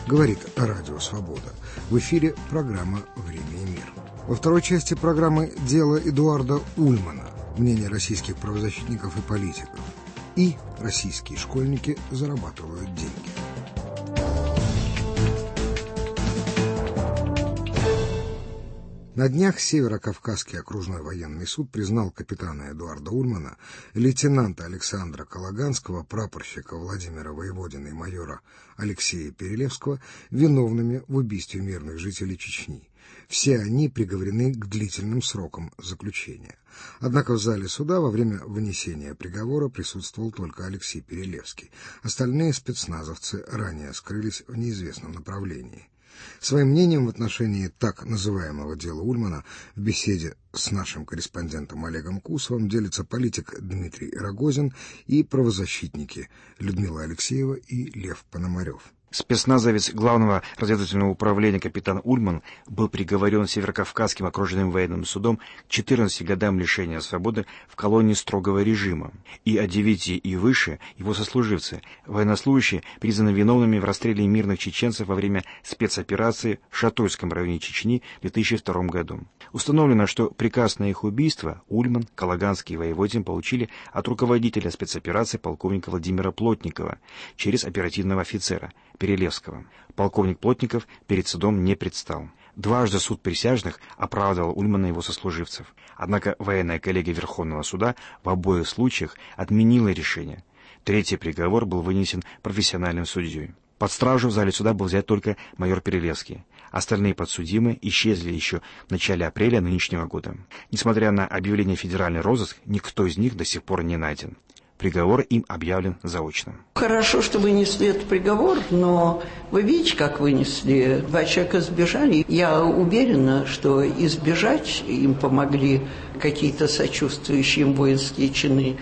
Говорит Радио Свобода. В эфире программа «Время и мир». Во второй части программы «Дело Эдуарда Ульмана. Мнение российских правозащитников и политиков». И российские школьники зарабатывают деньги. На днях Северо-Кавказский окружной военный суд признал капитана Эдуарда Ульмана, лейтенанта Александра Калаганского, прапорщика Владимира Воеводина и майора Алексея Перелевского виновными в убийстве мирных жителей Чечни. Все они приговорены к длительным срокам заключения. Однако в зале суда во время вынесения приговора присутствовал только Алексей Перелевский. Остальные спецназовцы ранее скрылись в неизвестном направлении. Своим мнением в отношении так называемого дела Ульмана в беседе с нашим корреспондентом Олегом Кусовым делится политик Дмитрий Рогозин и правозащитники Людмила Алексеева и Лев Пономарев. Спецназовец Главного разведывательного управления капитан Ульман был приговорен Северокавказским окружным военным судом к 14 годам лишения свободы в колонии строгого режима, и от 9 и выше его сослуживцы, военнослужащие, признаны виновными в расстреле мирных чеченцев во время спецоперации в Шатойском районе Чечни в 2002 году. Установлено, что приказ на их убийство Ульман, Калаганский и Воеводин получили от руководителя спецоперации полковника Владимира Плотникова через оперативного офицера Перелевского. Полковник Плотников перед судом не предстал. Дважды суд присяжных оправдывал Ульмана и его сослуживцев. Однако военная коллегия Верховного суда в обоих случаях отменила решение. Третий приговор был вынесен профессиональным судьей. Под стражу в зале суда был взят только майор Перелевский. Остальные подсудимые исчезли еще в начале апреля нынешнего года. Несмотря на объявление федеральный розыск, никто из них до сих пор не найден. Приговор им объявлен заочно. Хорошо, что вынесли этот приговор, но вы видите, как вынесли. 2 человека сбежали. Я уверена, что избежать им помогли какие-то сочувствующие им воинские чины.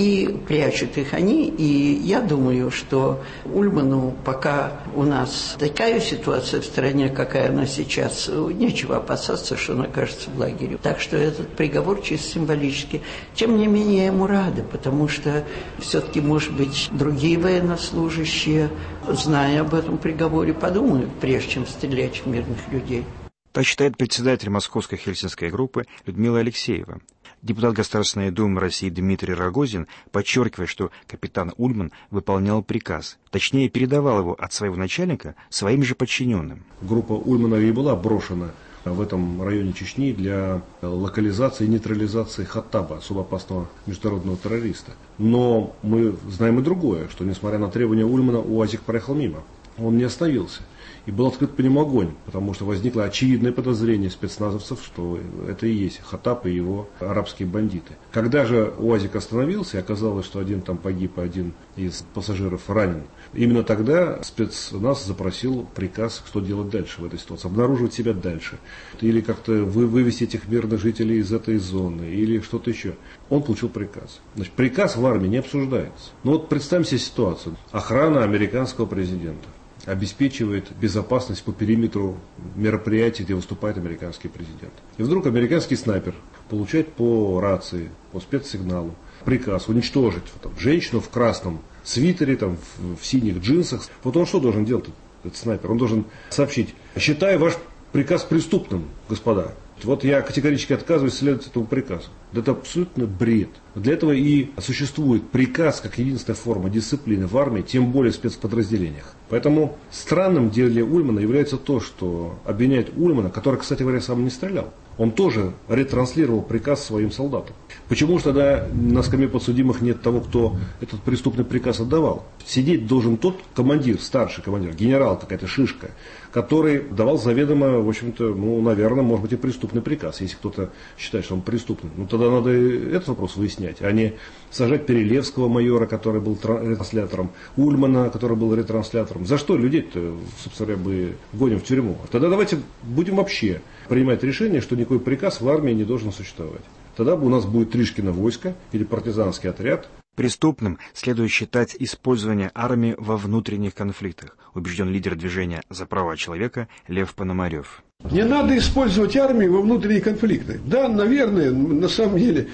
И прячут их они. И я думаю, что Ульману, пока у нас такая ситуация в стране, какая она сейчас, нечего опасаться, что он окажется в лагере. Так что этот приговор чисто символический. Тем не менее, я ему рада, потому что все-таки, может быть, другие военнослужащие, зная об этом приговоре, подумают, прежде чем стрелять в мирных людей. Так считает председатель Московской Хельсинской группы Людмила Алексеева. Депутат Государственной Думы России Дмитрий Рогозин подчеркивает, что капитан Ульман выполнял приказ, точнее передавал его от своего начальника своим же подчиненным. Группа Ульмана и была брошена в этом районе Чечни для локализации и нейтрализации Хаттаба, особо опасного международного террориста. Но мы знаем и другое, что несмотря на требования Ульмана, УАЗик проехал мимо. Он не остановился. И был открыт по нему огонь, потому что возникло очевидное подозрение спецназовцев, что это и есть Хаттаб и его арабские бандиты. Когда же УАЗик остановился, и оказалось, что один там погиб, а один из пассажиров ранен, именно тогда спецназ запросил приказ, что делать дальше в этой ситуации, обнаруживать себя дальше, или как-то вывести этих мирных жителей из этой зоны, или что-то еще. Он получил приказ. Значит, приказ в армии не обсуждается. Но вот представим себе ситуацию. Охрана американского президента обеспечивает безопасность по периметру мероприятий, где выступает американский президент. И вдруг американский снайпер получает по рации, по спецсигналу приказ уничтожить женщину в красном свитере, в синих джинсах. Вот он что должен делать, этот снайпер? Он должен сообщить: считаю ваш приказ преступным, господа. Вот я категорически отказываюсь следовать этому приказу. Это абсолютно бред. Для этого и существует приказ как единственная форма дисциплины в армии, тем более в спецподразделениях. Поэтому странным в деле Ульмана является то, что обвиняют Ульмана, который, кстати говоря, сам не стрелял. Он тоже ретранслировал приказ своим солдатам. Почему же тогда на скамье подсудимых нет того, кто этот преступный приказ отдавал? Сидеть должен тот командир, старший командир, генерал, какая-то шишка, который давал заведомо, в общем-то, наверное, может быть и преступный приказ, если кто-то считает, что он преступный. Тогда надо этот вопрос выяснять, а не сажать Перелевского майора, который был ретранслятором, Ульмана, который был ретранслятором. За что людей-то, собственно говоря, мы гоним в тюрьму? Тогда давайте будем вообще принимать решение, что никакой приказ в армии не должен существовать. Тогда у нас будет Тришкино войско или партизанский отряд. Преступным следует считать использование армии во внутренних конфликтах, убежден лидер движения за права человека Лев Пономарев. Не надо использовать армию во внутренних конфликтах. Да, наверное, на самом деле,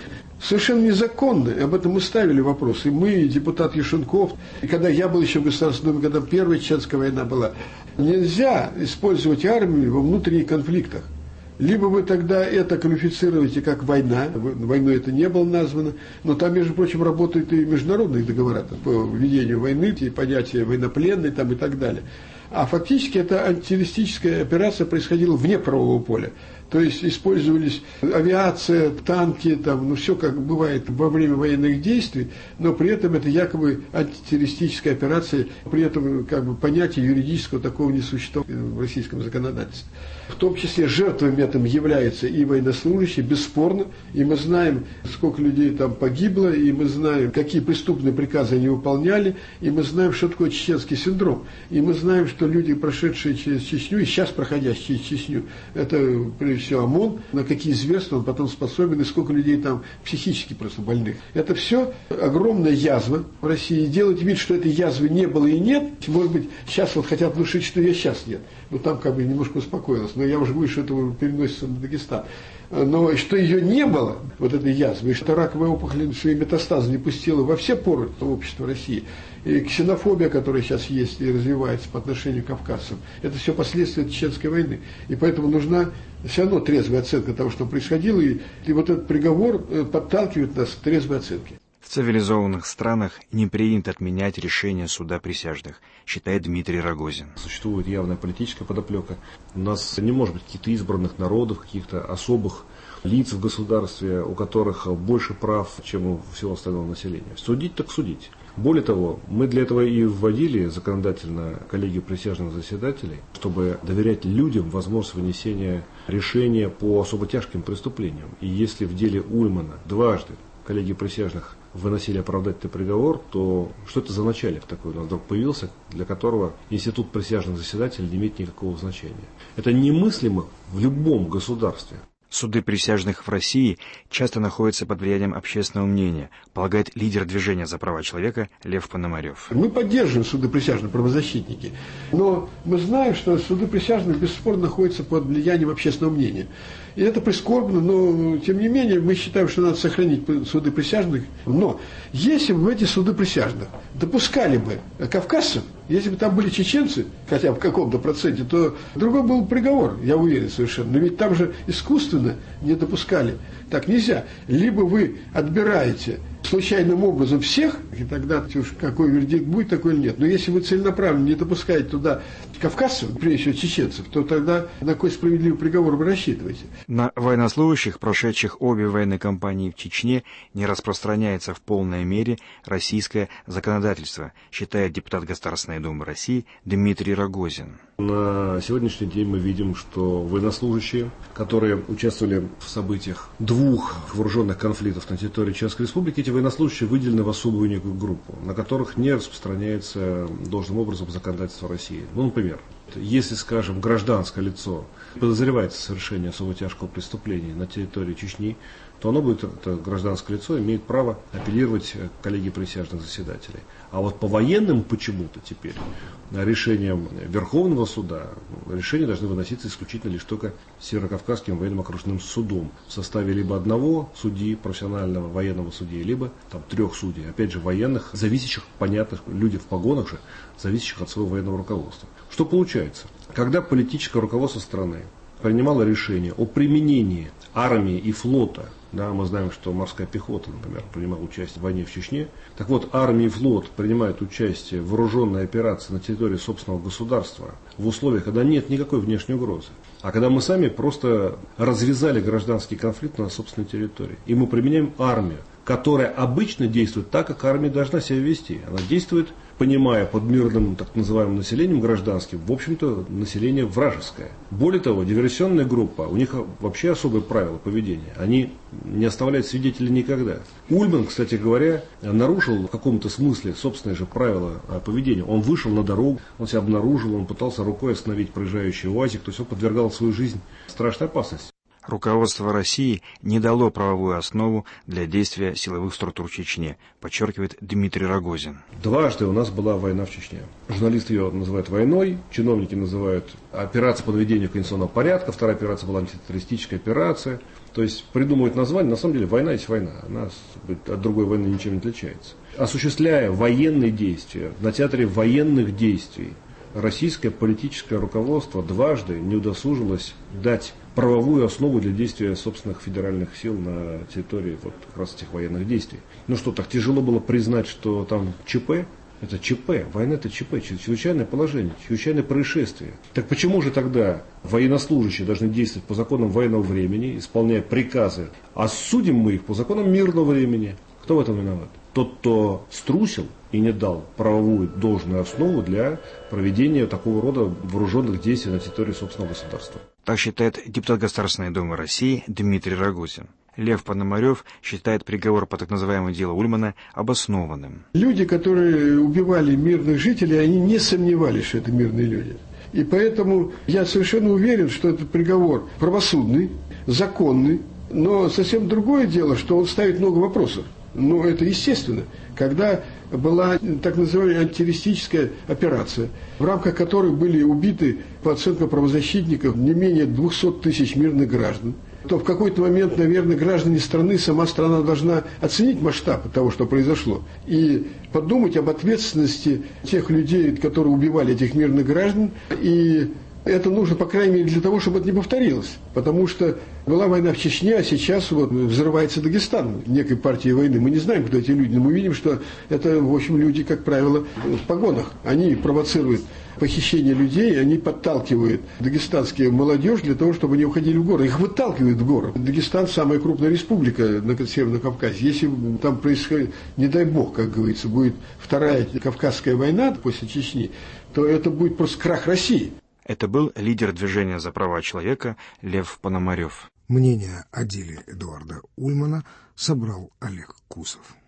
совершенно незаконно. И об этом мы ставили вопрос. И мы, и депутат Яшенков, и когда я был еще в Государственном Думе, когда Первая Чеченская война была, нельзя использовать армию во внутренних конфликтах. Либо вы тогда это квалифицируете как война, войной это не было названо, но там, между прочим, работают и международные договора по ведению войны, и понятие военнопленной там, и так далее. А фактически эта антитеррористическая операция происходила вне правового поля. То есть использовались авиация, танки, там, ну все как бывает во время военных действий, но при этом это якобы антитеррористическая операция, при этом как бы понятия юридического такого не существует в российском законодательстве. В том числе жертвами этом являются и военнослужащие, бесспорно, и мы знаем, сколько людей там погибло, и мы знаем, какие преступные приказы они выполняли, и мы знаем, что такое чеченский синдром, и мы знаем, что люди, прошедшие через Чечню, и сейчас проходящие через Чечню, это прежде всего ОМОН, на какие зверства он потом способен, и сколько людей там психически просто больных. Это все огромная язва в России. Делать вид, что этой язвы не было и нет, может быть, сейчас вот хотят внушить, что ее сейчас нет. Ну, там как бы немножко успокоилось. Но я уже говорю, что это переносится на Дагестан. Но что ее не было, вот этой язвы, и что раковая опухоль свои метастазы не пустила во все поры общества России, и ксенофобия, которая сейчас есть и развивается по отношению к кавказцам, это все последствия Чеченской войны. И поэтому нужна все равно трезвая оценка того, что происходило, и вот этот приговор подталкивает нас к трезвой оценке. В цивилизованных странах не принято отменять решения суда присяжных, считает Дмитрий Рогозин. Существует явная политическая подоплека. У нас не может быть каких-то избранных народов, каких-то особых лиц в государстве, у которых больше прав, чем у всего остального населения. Судить так судить. Более того, мы для этого и вводили законодательно коллегию присяжных заседателей, чтобы доверять людям возможность вынесения решения по особо тяжким преступлениям. И если в деле Ульмана дважды коллегии присяжных выносили оправдательный приговор, то что это за начальник такой у нас вдруг появился, для которого институт присяжных заседателей не имеет никакого значения? Это немыслимо в любом государстве. Суды присяжных в России часто находятся под влиянием общественного мнения, полагает лидер движения за права человека Лев Пономарев. Мы поддерживаем суды присяжных, правозащитники, но мы знаем, что суды присяжных бесспорно находятся под влиянием общественного мнения. И это прискорбно, но тем не менее мы считаем, что надо сохранить суды присяжных. Но если бы в эти суды присяжных допускали бы кавказцев, если бы там были чеченцы, хотя бы в каком-то проценте, то другой был приговор, я уверен совершенно. Но ведь там же искусственно не допускали. Так нельзя. Либо вы отбираете случайным образом всех, и тогда уж какой вердикт будет, такой или нет. Но если вы целенаправленно не допускаете туда кавказцев, прежде всего чеченцев, то тогда на какой справедливый приговор вы рассчитываете? На военнослужащих, прошедших обе военные кампании в Чечне, не распространяется в полной мере российское законодательство, считает депутат Государственной Думы России Дмитрий Рогозин. На сегодняшний день мы видим, что военнослужащие, которые участвовали в событиях двух вооруженных конфликтов на территории Чеченской Республики, эти военнослужащие выделены в особую некую группу, на которых не распространяется должным образом законодательство России. Ну, например, если, скажем, гражданское лицо подозревается в совершении особо тяжкого преступления на территории Чечни, то оно будет, это гражданское лицо, имеет право апеллировать к коллегии присяжных заседателей. А вот по военным почему-то теперь решением Верховного суда решения должны выноситься исключительно лишь только Северокавказским военным окружным судом в составе либо одного судьи, профессионального военного судьи, либо там 3 судей, опять же военных, зависящих, понятных, люди в погонах же, зависящих от своего военного руководства. Что получается? Когда политическое руководство страны принимало решение о применении армии и флота, да, мы знаем, что морская пехота, например, принимала участие в войне в Чечне. Так вот, армия и флот принимают участие в вооруженной операции на территории собственного государства в условиях, когда нет никакой внешней угрозы. А когда мы сами просто развязали гражданский конфликт на собственной территории. И мы применяем армию, которая обычно действует так, как армия должна себя вести. Она действует, понимая под мирным так называемым населением гражданским, в общем-то, население вражеское. Более того, диверсионная группа, у них вообще особые правила поведения. Они не оставляют свидетелей никогда. Ульман, кстати говоря, нарушил в каком-то смысле собственные же правила поведения. Он вышел на дорогу, он себя обнаружил, он пытался рукой остановить проезжающий УАЗик, то есть он подвергал свою жизнь страшной опасности. Руководство России не дало правовую основу для действия силовых структур в Чечне, подчеркивает Дмитрий Рогозин. Дважды у нас была война в Чечне. Журналисты ее называют войной, чиновники называют операцией по наведению конституционного порядка, вторая операция была антитеррористическая операция. То есть придумывают название, на самом деле война есть война, она от другой войны ничем не отличается. Осуществляя военные действия, на театре военных действий, российское политическое руководство дважды не удосужилось дать правовую основу для действия собственных федеральных сил на территории вот как раз этих военных действий. Ну что, так тяжело было признать, что там ЧП? Это ЧП, война это ЧП, чрезвычайное положение, чрезвычайное происшествие. Так почему же тогда военнослужащие должны действовать по законам военного времени, исполняя приказы, а судим мы их по законам мирного времени? Кто в этом виноват? Тот, кто струсил и не дал правовую должную основу для проведения такого рода вооруженных действий на территории собственного государства. Так считает депутат Государственной Думы России Дмитрий Рогозин. Лев Пономарев считает приговор по так называемому делу Ульмана обоснованным. Люди, которые убивали мирных жителей, они не сомневались, что это мирные люди. И поэтому я совершенно уверен, что этот приговор правосудный, законный, но совсем другое дело, что он ставит много вопросов. Но это естественно. Когда была так называемая антитеррористическая операция, в рамках которой были убиты, по оценкам правозащитников, не менее 200 тысяч мирных граждан, то в какой-то момент, наверное, граждане страны, сама страна должна оценить масштаб того, что произошло, и подумать об ответственности тех людей, которые убивали этих мирных граждан, и это нужно, по крайней мере, для того, чтобы это не повторилось. Потому что была война в Чечне, а сейчас вот взрывается Дагестан некой партии войны. Мы не знаем, кто эти люди, но мы видим, что это, в общем, люди, как правило, в погонах. Они провоцируют похищение людей, они подталкивают дагестанскую молодежь для того, чтобы они уходили в горы. Их выталкивают в горы. Дагестан – самая крупная республика на Северном Кавказе. Если там происходит, не дай бог, как говорится, будет вторая Кавказская война после Чечни, то это будет просто крах России. Это был лидер движения за права человека Лев Пономарев. Мнение о деле Эдуарда Ульмана собрал Олег Кусов.